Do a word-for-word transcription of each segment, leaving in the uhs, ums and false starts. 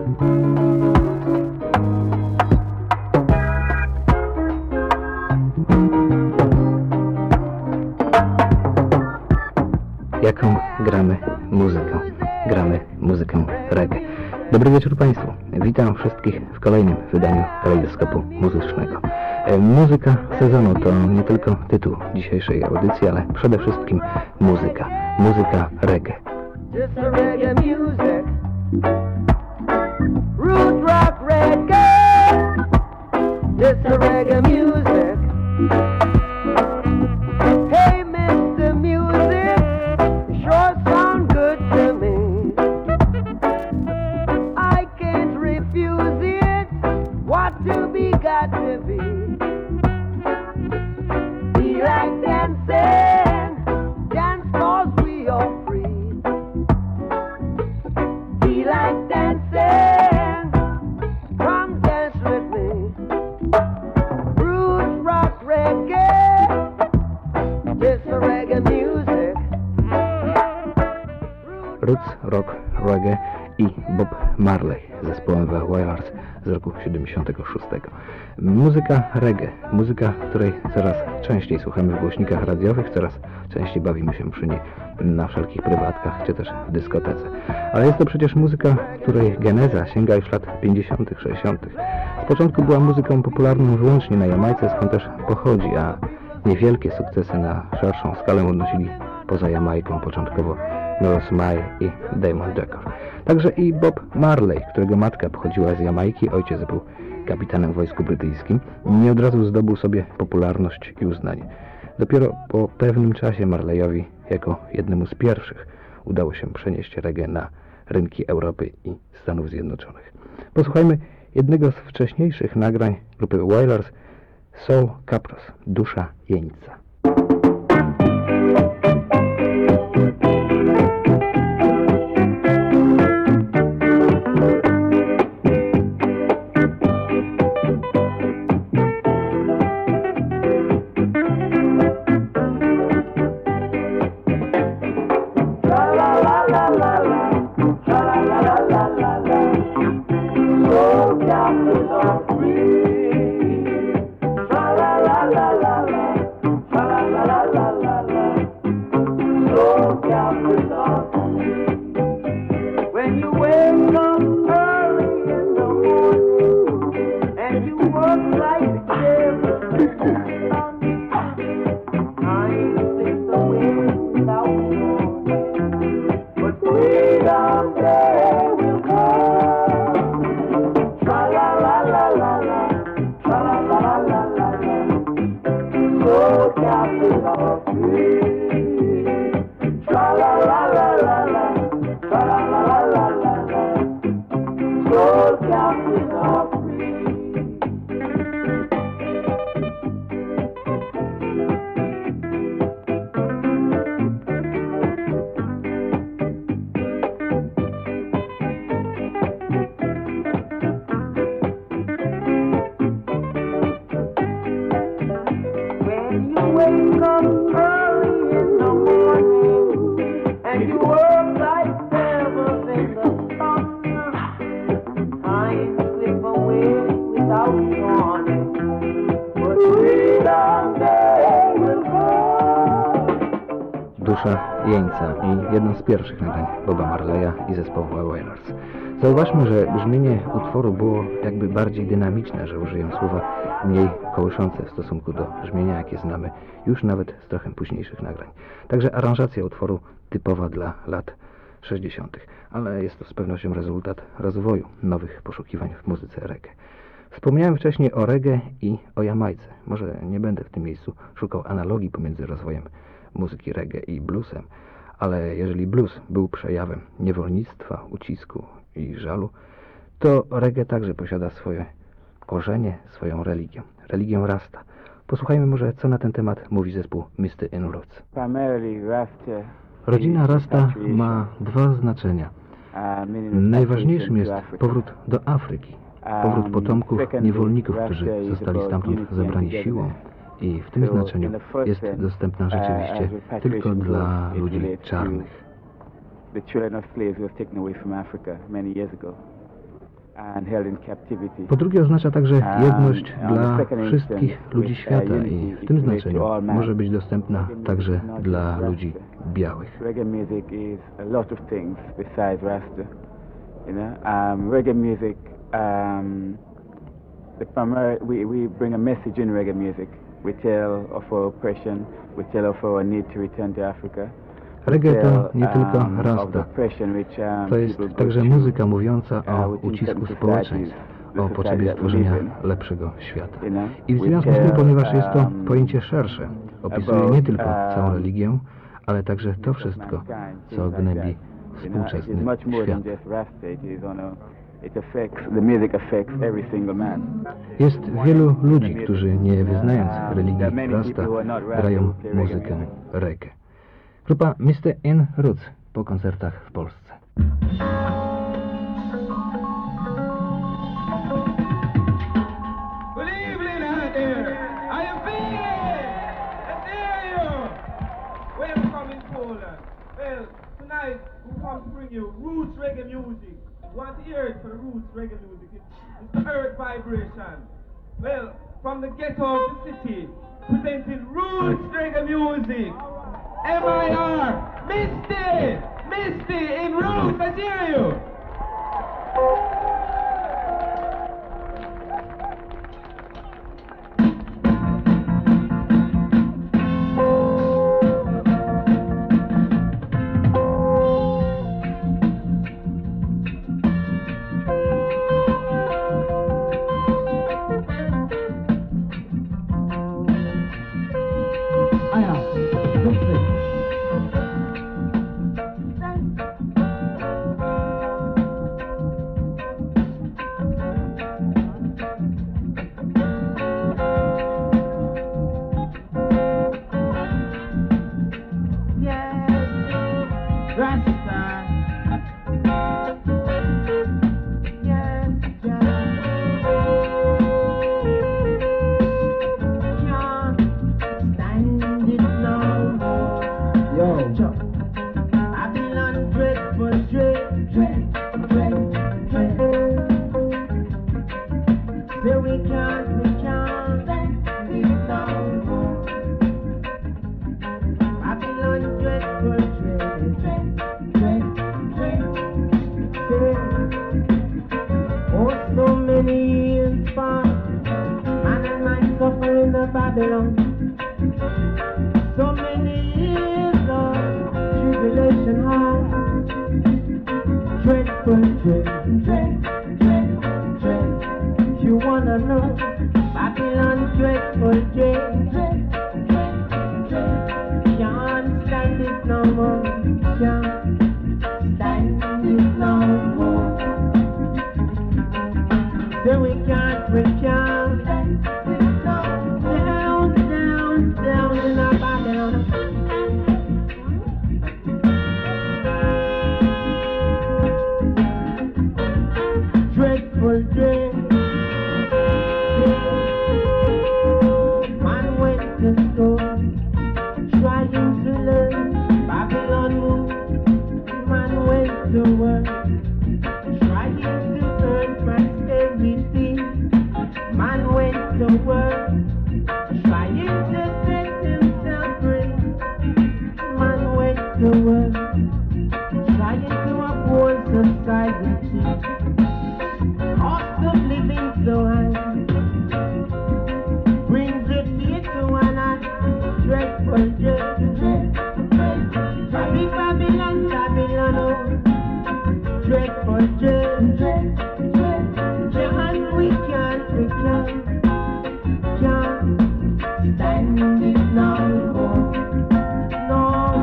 Jaką gramy muzykę? Gramy muzykę reggae. Dobry wieczór Państwu. Witam wszystkich w kolejnym wydaniu Kalejdoskopu Muzycznego. E, muzyka sezonu to nie tylko tytuł dzisiejszej audycji, ale przede wszystkim muzyka. Muzyka reggae. Just the reggae music, root rock reggae. Just the reggae music. Hey, mister Music, you sure sound good to me. I can't refuse it. What to be got to be. Be like dancing, dance 'cause we are free. Be like dancing, come dance with me. Roots rock reggae, just the reggae music. Roots rock reggae i Bob Marley z zespołem The Wailers z roku siedemdziesiątego szóstego. Muzyka reggae, muzyka, której coraz częściej słuchamy w głośnikach radiowych, coraz częściej bawimy się przy niej na wszelkich prywatkach, czy też w dyskotece. Ale jest to przecież muzyka, której geneza sięga już lat pięćdziesiątych, sześćdziesiątych. Z początku była muzyką popularną wyłącznie na Jamajce, skąd też pochodzi, a niewielkie sukcesy na szerszą skalę odnosili poza Jamajką, początkowo Norris May i Damon Decker. Także i Bob Marley, którego matka pochodziła z Jamajki, ojciec był kapitanem w wojsku brytyjskim, nie od razu zdobył sobie popularność i uznanie. Dopiero po pewnym czasie Marleyowi, jako jednemu z pierwszych, udało się przenieść reggae na rynki Europy i Stanów Zjednoczonych. Posłuchajmy jednego z wcześniejszych nagrań grupy Wailers, Soul Capros, Dusza Jeńca. Dusza Jeńca i jedno z pierwszych nagrań Boba Marleya i zespołu The Wailers. Zauważmy, że brzmienie utworu było jakby bardziej dynamiczne, że użyję słowa mniej kołyszące w stosunku do brzmienia, jakie znamy już nawet z trochę późniejszych nagrań. Także aranżacja utworu typowa dla lat sześćdziesiątych, ale jest to z pewnością rezultat rozwoju nowych poszukiwań w muzyce reggae. Wspomniałem wcześniej o reggae i o Jamajce. Może nie będę w tym miejscu szukał analogii pomiędzy rozwojem muzyki reggae i bluesem, ale jeżeli blues był przejawem niewolnictwa, ucisku i żalu, to reggae także posiada swoje korzenie, swoją religię, religię Rasta. Posłuchajmy może, co na ten temat mówi zespół mister In Roots. Rodzina Rasta ma dwa znaczenia. Najważniejszym jest powrót do Afryki, powrót potomków niewolników, którzy zostali stamtąd zabrani siłą. I w tym znaczeniu jest dostępna rzeczywiście tylko dla ludzi czarnych. and held in captivity. Po drugie oznacza także Um, jedność on the dla second wszystkich instance, ludzi with, uh, świata unity i w tym equates znaczeniu to all man. może być dostępna także Reggae music is not dla just ludzi Rasta. białych. Reggae music is a lot of things besides Rasta. You know, um, reggae music, um, the primary, we, we bring a message in reggae music. We tell of our oppression, we tell of our need to return to Africa. Reggae to Tell, nie tylko um, of the rasta. oppression which, um, To jest people go także through, muzyka mówiąca o uh, within ucisku certain społeczeństw, societies, the o potrzebie society that we stworzenia live in. lepszego świata. You know, I w we związku z tym, tell, ponieważ jest to um, pojęcie szersze, opisuje about, nie tylko całą um, religię, ale także to wszystko, co gnębi You know, it is współczesny much more świat. than just Rasta. It is on a, it affects, the music affects every single man. Jest wielu ludzi, którzy nie wyznając religii Rasta, grają muzykę reggae. Grupa mister In Roots po koncertach w Polsce. Good evening out there. How you feeling? Let's hear you. Where you coming, Poland? Well, tonight we come to bring you roots reggae music. You want to hear it for the roots reggae music? It's, it's the earth vibration. Well, from the ghetto of the city, presenting roots reggae music. M I R, Misty, Misty in roots. Let's hear you. Babylon. So many years of tribulation high. Dreadful, dread, dread, dread, dread. You wanna know Babylon dreadful, dread, dread, dread, dread. Can't stand it no more. Can't stand it no more. So we can't, we can't stand it no more. Down, down, down in our Babylon. Dreadful dread. Man went to school, trying to learn Babylon move. Man went to work, trying to earn prosperity. Man went to work, trying to set himself free. Man went to work, trying to uphold society. Cost of living so high brings the fear to one eye. Dreadful, dread, dread, dread. Babby, Babylon, Babylon, oh. Dreadful, dread, dread, dread. And we can't, we can't, can't stand it no more. No,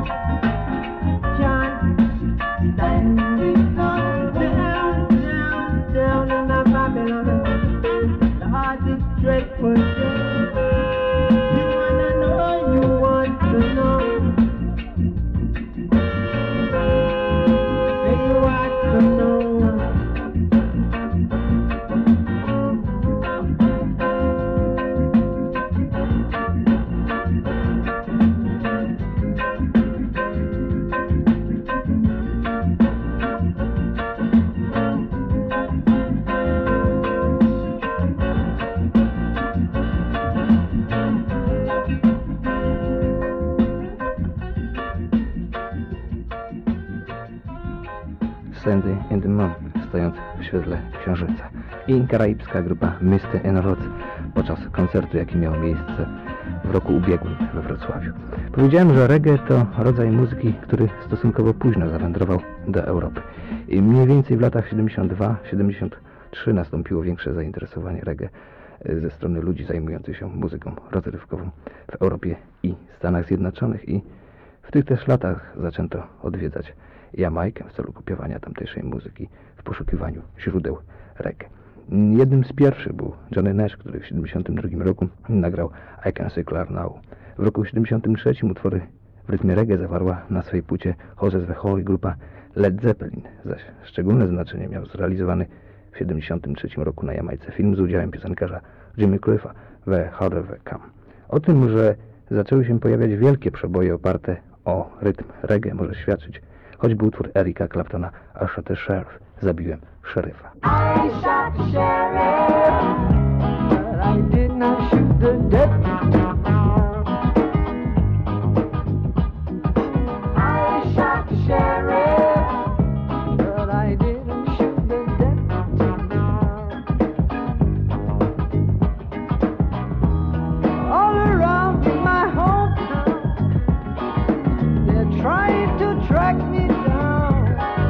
can't stand it no more. Down, down in the Babylon, the heart is dreadful, dread. You wanna know, you want to know. Say you want to know. Sandy and the Moon, stojąc w świetle księżyca. I karaibska grupa Misty and Roots podczas koncertu, jaki miał miejsce w roku ubiegłym we Wrocławiu. Powiedziałem, że reggae to rodzaj muzyki, który stosunkowo późno zawędrował do Europy. I mniej więcej w latach siedemdziesiątym drugim siedemdziesiątym trzecim nastąpiło większe zainteresowanie reggae ze strony ludzi zajmujących się muzyką rozrywkową w Europie i Stanach Zjednoczonych, i w tych też latach zaczęto odwiedzać Jamajkę w celu kopiowania tamtejszej muzyki w poszukiwaniu źródeł reggae. Jednym z pierwszych był Johnny Nash, który w siedemdziesiątym drugim roku nagrał I Can See Clear Now. W roku siedemdziesiątym trzecim utwory w rytmie reggae zawarła na swojej płycie Horses the Holy grupa Led Zeppelin, zaś szczególne znaczenie miał zrealizowany w siedemdziesiątym trzecim roku na Jamajce film z udziałem piosenkarza Jimmy Cliffa, The Harder They Come. O tym, że zaczęły się pojawiać wielkie przeboje oparte o rytm reggae, może świadczyć choćby utwór Erika Claptona I Shot the Sheriff, zabiłem szeryfa. I shot the sheriff, but I did not shoot the deputy. I shot the sheriff, but I didn't shoot the deputy. All around in my hometown, they're trying to track me down.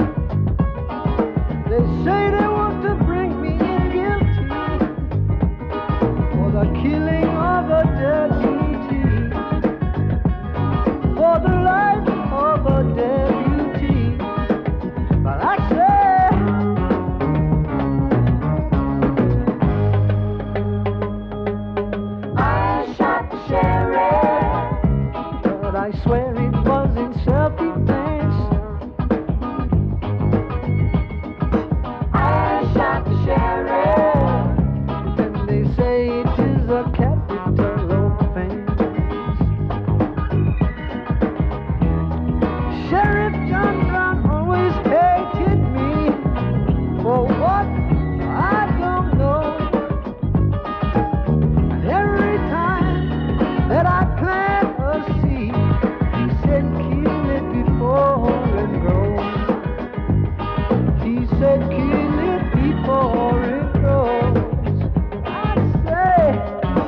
They say they want to bring me in guilty for the killing of a deputy, for the life of a deputy. But I say, I shot the sheriff, but I swear it was in self-defense. I shot the sheriff, and they say it is a capital offense. Sheriff John Brown always hated me for what I don't know. And every time that I plant a seed, he said kill it before it grows. He said kill it before it grows. I say,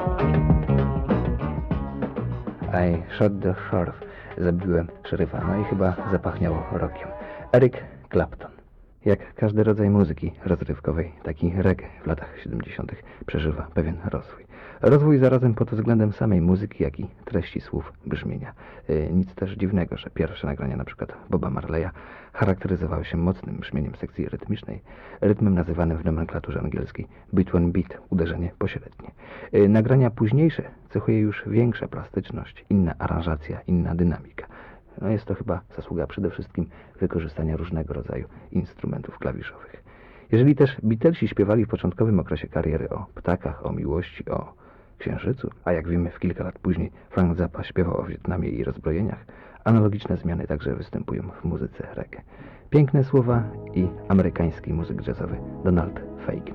I Shot the Sheriff, zabiłem szeryfa, no i chyba zapachniało rokiem. Eric Clapton. Jak każdy rodzaj muzyki rozrywkowej, taki reggae w latach siedemdziesiątych przeżywa pewien rozwój. Rozwój zarazem pod względem samej muzyki, jak i treści słów, brzmienia. Yy, nic też dziwnego, że pierwsze nagrania np. Boba Marleya charakteryzowały się mocnym brzmieniem sekcji rytmicznej, rytmem nazywanym w nomenklaturze angielskiej beat one beat, uderzenie pośrednie. Yy, nagrania późniejsze cechuje już większa plastyczność, inna aranżacja, inna dynamika. No jest to chyba zasługa przede wszystkim wykorzystania różnego rodzaju instrumentów klawiszowych. Jeżeli też Beatlesi śpiewali w początkowym okresie kariery o ptakach, o miłości, o księżycu, a jak wiemy w kilka lat później Frank Zappa śpiewał o Wietnamie i rozbrojeniach, analogiczne zmiany także występują w muzyce reggae. Piękne słowa i amerykański muzyk jazzowy Donald Fagen.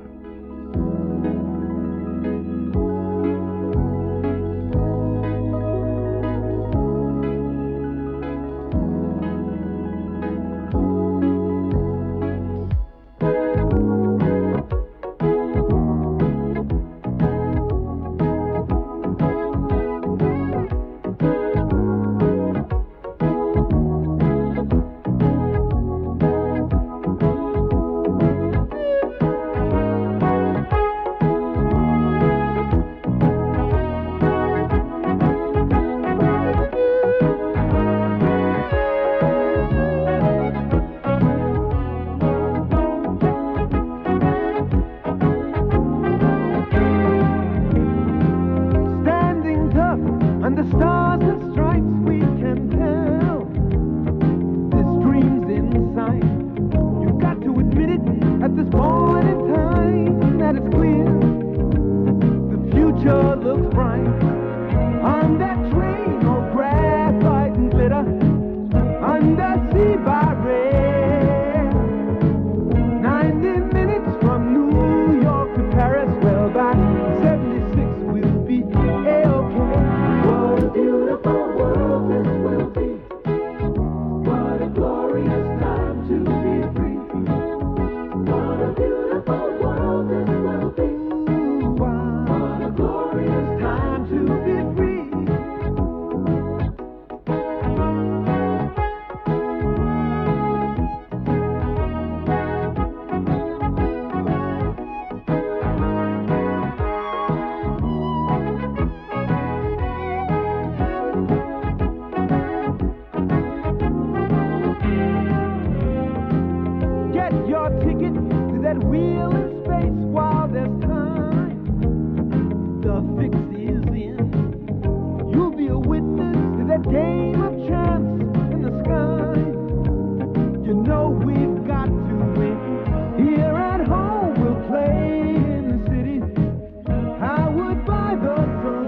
glorious time to be free. wheel in space while there's time. The fix is in. You'll be a witness to that game of chance in the sky. You know we've got to win. Here at home we'll play in the city. I would buy the sun.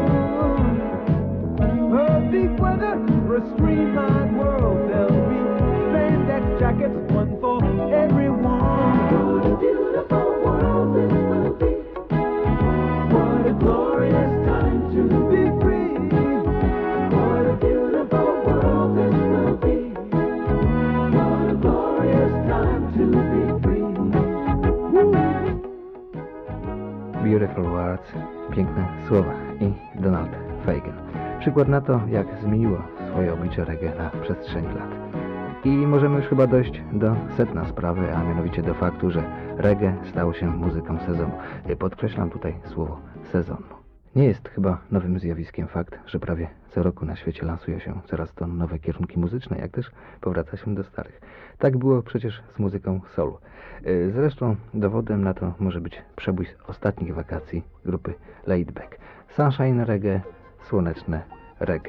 Perfect weather for a streamlined world. There'll be spandex jackets, one for everyone. What a beautiful world this will be. What a glorious time to be free. What a beautiful world this will be. What a glorious time to be free. Woo! Beautiful Words, piękne słowa i Donald Fagen. Przykład na to, jak zmieniło swoje oblicze reggae na przestrzeni lat. I możemy już chyba dojść do sedna sprawy, a mianowicie do faktu, że reggae stało się muzyką sezonu. Podkreślam tutaj słowo sezonu. Nie jest chyba nowym zjawiskiem fakt, że prawie co roku na świecie lansuje się coraz to nowe kierunki muzyczne, jak też powraca się do starych. Tak było przecież z muzyką soul. Zresztą dowodem na to może być przebój z ostatnich wakacji grupy Laid Back. Sunshine reggae, słoneczne reggae.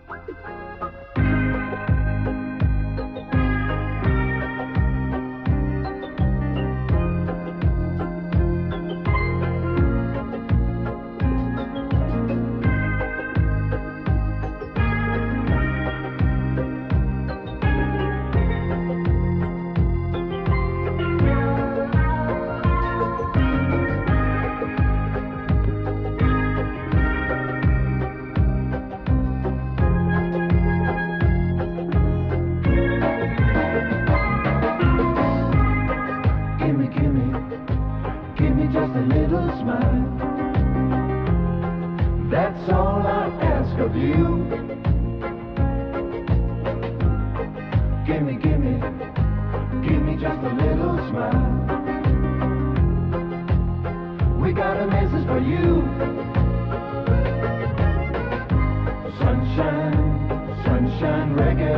Gimme, gimme, gimme just a little smile. That's all I ask of you. Gimme, gimme, gimme just a little smile. We got a message for you. Sunshine, sunshine reggae.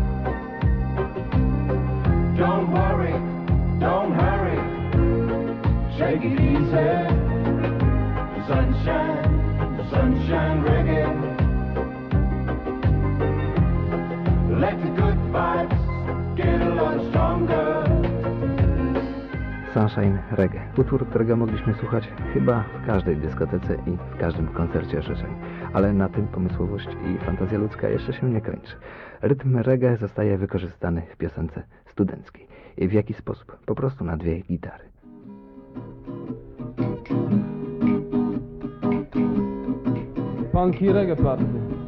Don't worry, don't hurry, take it easy. Sunshine, sunshine reggae. Let the good vibes get a lot stronger. Sunshine reggae. Utwór, którego mogliśmy słuchać chyba w każdej dyskotece i w każdym koncercie życzeń. Ale na tym pomysłowość i fantazja ludzka jeszcze się nie kończy. Rytm reggae zostaje wykorzystany w piosence studenckiej. I w jaki sposób? Po prostu na dwie gitary. Funky reggae party.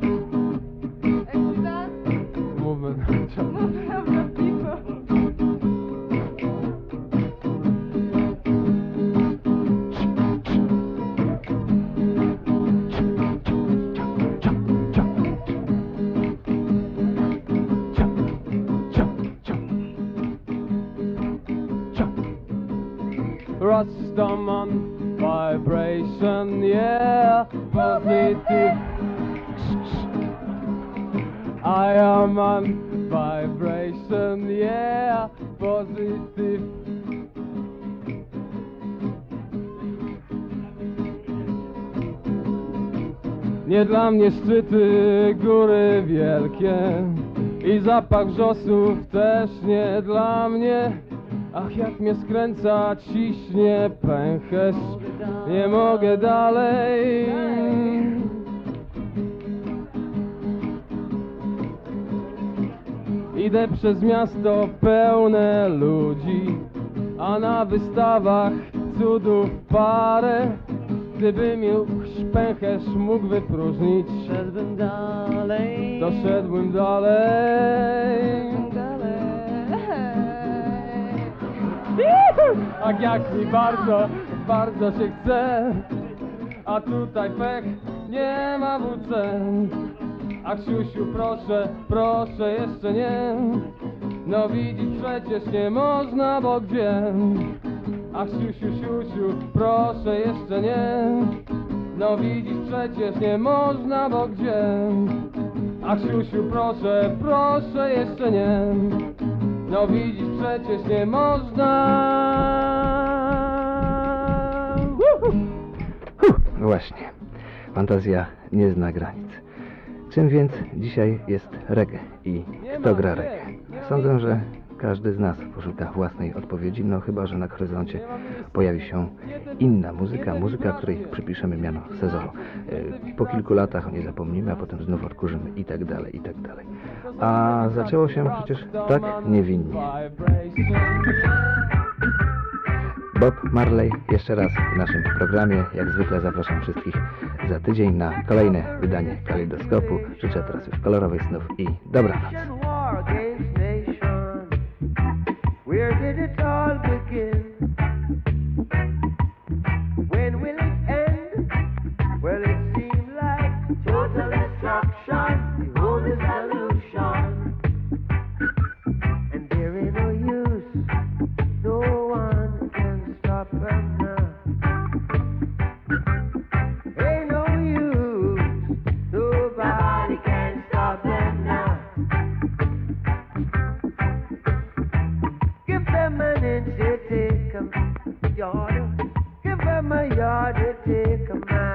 Movement. Rastaman vibration, yeah, positive. I am on vibration, yeah, positive. Nie dla mnie szczyty, góry wielkie i zapach wrzosów też nie dla mnie. Ach, jak mnie skręca, ciśnie pęcherz, nie mogę dalej. Idę przez miasto pełne ludzi, a na wystawach cudów parę. Gdybym już pęcherz mógł wypróżnić, szedłbym dalej, doszedłbym dalej. Ach, jak mi bardzo, bardzo się chce, a tutaj pech nie ma W C. Ach, siusiu, proszę, proszę, jeszcze nie. No widzisz, przecież nie można, bo gdzie? Ach, siusiu, siusiu, proszę, jeszcze nie. No widzisz, przecież nie można, bo gdzie? Ach, siusiu, proszę, proszę, jeszcze nie. No widzisz, przecież nie można. właśnie. Fantazja nie zna granic. Czym więc dzisiaj jest reggae i kto gra reggae? Sądzę, że każdy z nas poszuka własnej odpowiedzi, no chyba że na horyzoncie pojawi się inna muzyka, muzyka, której przypiszemy miano sezonu. Yy, Po kilku latach o niej zapomnimy, a potem znów odkurzymy i tak dalej, i tak dalej. A zaczęło się przecież tak niewinnie. Bob Marley jeszcze raz w naszym programie. Jak zwykle zapraszam wszystkich za tydzień na kolejne wydanie Kalejdoskopu. Życzę teraz już kolorowych snów i dobranoc. War against nation. Where did it all begin? When will it end? Well, it seemed like total destruction, the only solution. And there ain't no use, no one can stop them now. Ain't no use, nobody can stop them now. Give them an inch, they take 'em yard. Give them a yard, they take 'em mile.